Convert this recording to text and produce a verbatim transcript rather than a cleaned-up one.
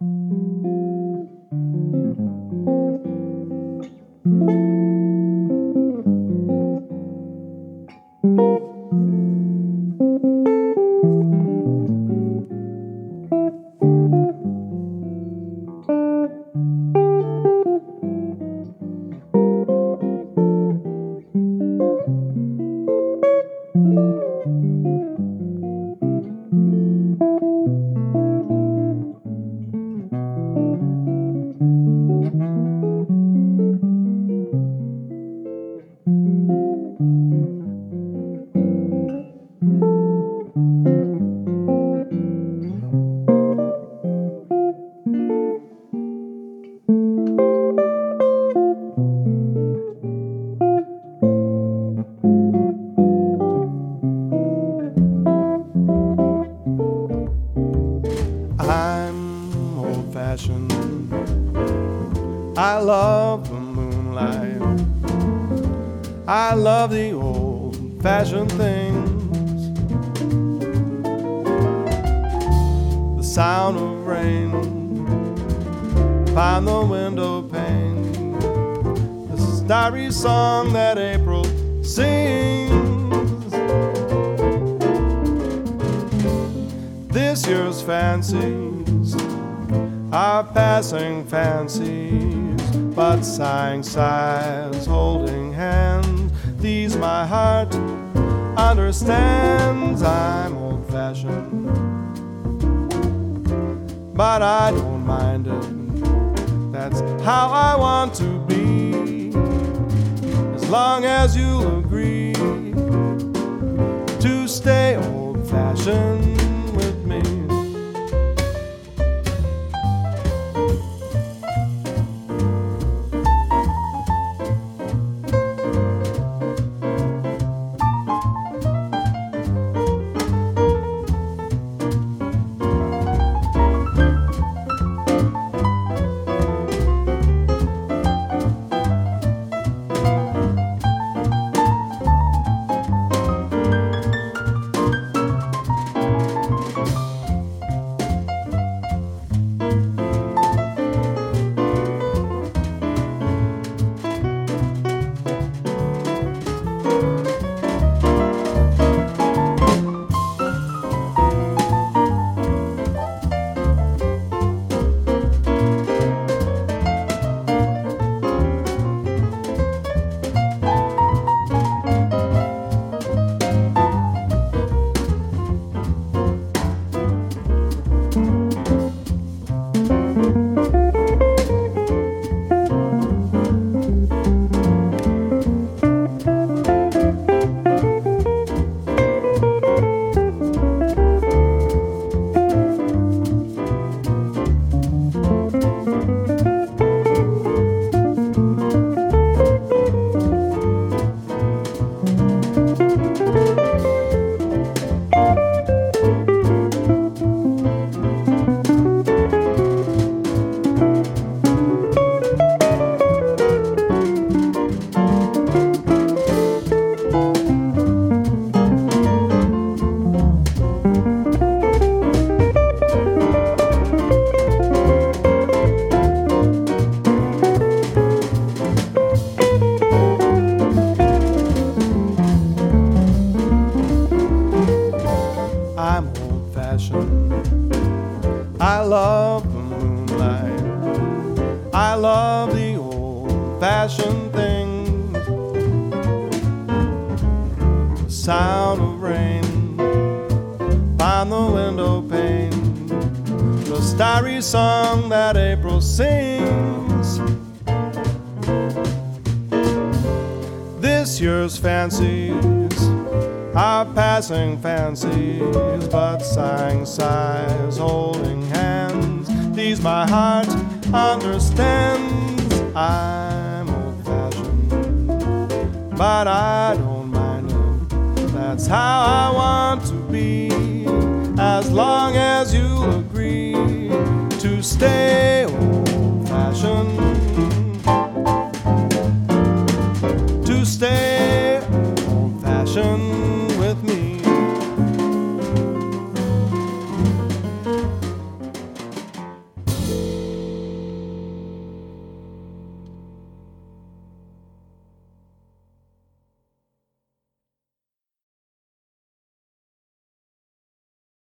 I'm old-fashioned. I love the moonlight. I love the old-fashioned things. The sound of rain upon the window pane. The starry song that April sings. This year's fancies are passing fancies, but sighing sighs, holding hands. These my heart understands. I'm old-fashioned, but I don't mind it. That's how I want to be, as long as you'll agree to stay old-fashioned with me. I'm old-fashioned. I love the moonlight. I love the old-fashioned things. The sound of rain upon the window pane. The starry song that April sings. This year's fancies are passing fancies, but sighing sighs, holding hands. These my heart understands. I'm old-fashioned, but I don't mind it. That's how I want to be, as long as you agree to stay